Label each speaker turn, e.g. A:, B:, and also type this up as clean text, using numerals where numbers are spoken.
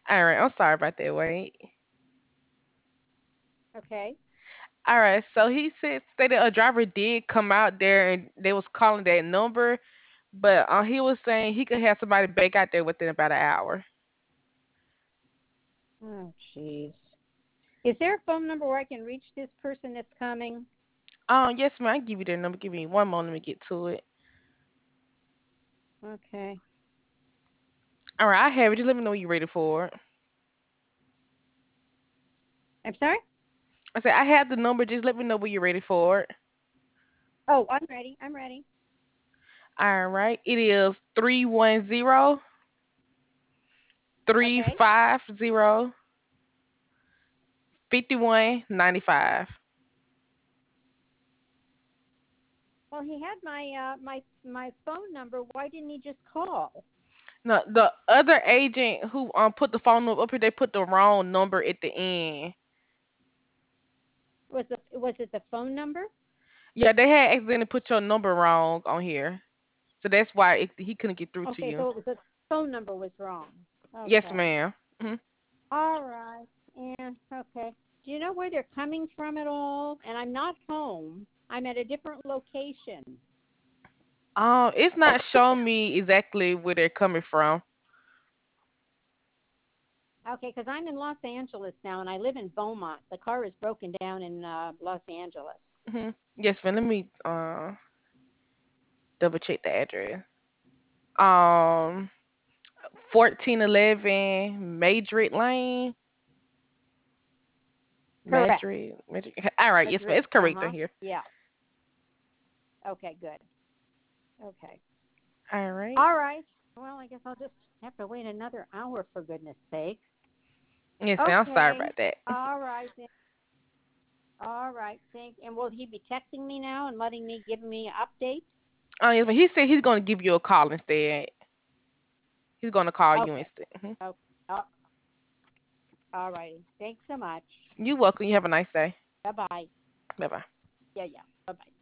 A: All right, I'm sorry about that. Wait.
B: Okay.
A: All right, so he stated a driver did come out there and they was calling that number, but he was saying he could have somebody back out there within about an hour.
B: Oh, jeez. Is there a phone number where I can reach this person that's coming?
A: Yes, ma'am. I give you their number. Give me one moment to get to it.
B: Okay.
A: All right, I have it. Just let me know when you're ready for it.
B: I'm sorry?
A: I said I have the number. Just let me know when you're ready for it.
B: Oh, I'm ready. I'm ready.
A: All right, it is 310 three
B: Okay.
A: five zero 5195.
B: Well, he had my phone number. Why didn't he just call?
A: No, the other agent who put the phone number up here, they put the wrong number at the end.
B: Was it the phone number?
A: Yeah, they had accidentally put your number wrong on here, so that's why he couldn't get through to
B: Okay,
A: you.
B: so it was the phone number was wrong.
A: Yes,
B: Okay.
A: ma'am. Mhm.
B: All right. Yeah, okay. Do you know where they're coming from at all? And I'm not home. I'm at a different location.
A: It's not showing me exactly where they're coming from.
B: Okay, because I'm in Los Angeles now, and I live in Beaumont. The car is broken down in Los Angeles.
A: Yes, ma'am. Let me double check the address. Um, 1411 Madrid Lane.
B: Correct.
A: Madrid. All right, yes, ma'am.
B: Madrid.
A: It's correct on
B: Uh-huh.
A: here.
B: Yeah. Okay, good. Okay.
A: All right.
B: All right. Well, I guess I'll just have to wait another hour for goodness sake.
A: Yes, ma'am. I'm sorry
B: Okay.
A: about that.
B: All right. Then. All right. Thank. And will he be texting me now and letting me give me an update?
A: Yes, ma'am. He said he's gonna give you a call instead. He's gonna call you
B: Okay.
A: instead.
B: Okay. All righty. Thanks so much.
A: You welcome. You have a nice day.
B: Bye bye.
A: Bye bye.
B: Yeah, yeah. Bye bye.